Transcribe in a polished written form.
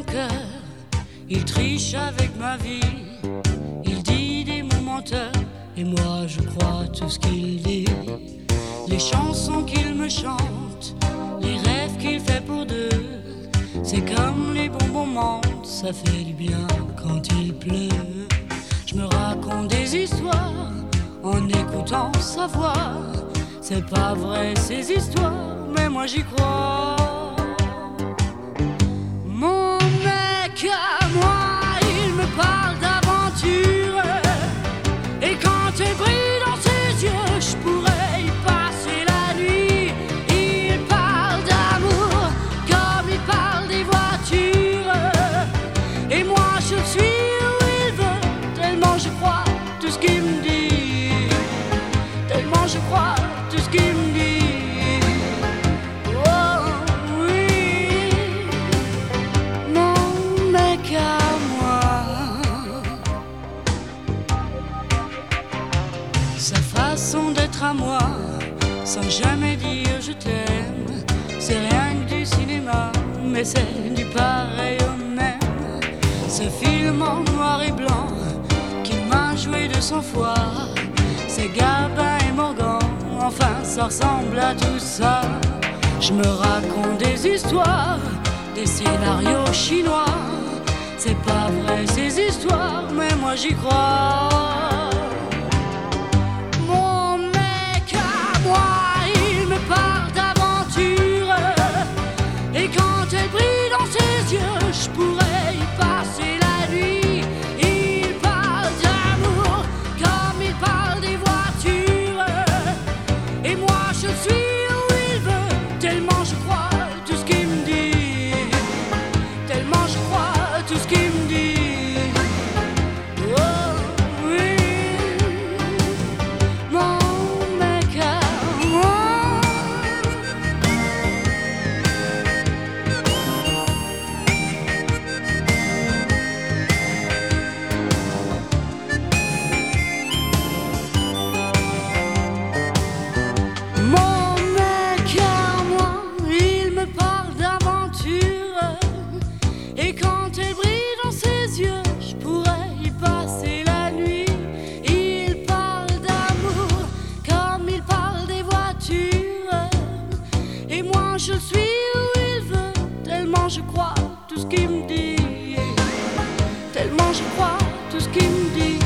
mon cœur, il triche avec ma vie. Il dit des mots menteurs, et moi je crois tout ce qu'il dit. Les chansons qu'il me chante, les rêves qu'il fait pour deux, c'est comme les bonbons mentent, ça fait du bien quand il pleut. Je me raconte des histoires en écoutant sa voix. C'est pas vrai ces histoires, mais moi j'y crois. Mon mec à moi, il me parle d'aventure, et quand elle brille dans ses yeux, je pourrais y passer la nuit. Il parle d'amour comme il parle des voitures, et moi je suis où il veut, tellement je crois tout ce qu'il me dit, tellement je crois tout ce qu'il me dit. Sa façon d'être à moi, sans jamais dire je t'aime, c'est rien que du cinéma, mais c'est du pareil au même. Ce film en noir et blanc qu'il m'a joué de son foi, c'est Gabin et Morgan, enfin ça ressemble à tout ça. Je me raconte des histoires, des scénarios chinois. C'est pas vrai ces histoires, mais moi j'y crois. Mon mec à moi, il me parle d'aventure, et quand elle brille dans ses yeux, je pourrais y passer la nuit. Il parle d'amour comme il parle des voitures, et moi je suis où il veut, tellement je crois tout ce qu'il me dit, tellement je crois tout ce qu'il me dit. Et quand elle brille dans ses yeux, je pourrais y passer la nuit. Il parle d'amour comme il parle des voitures, et moi je suis où il veut, tellement je crois tout ce qu'il me dit, tellement je crois tout ce qu'il me dit.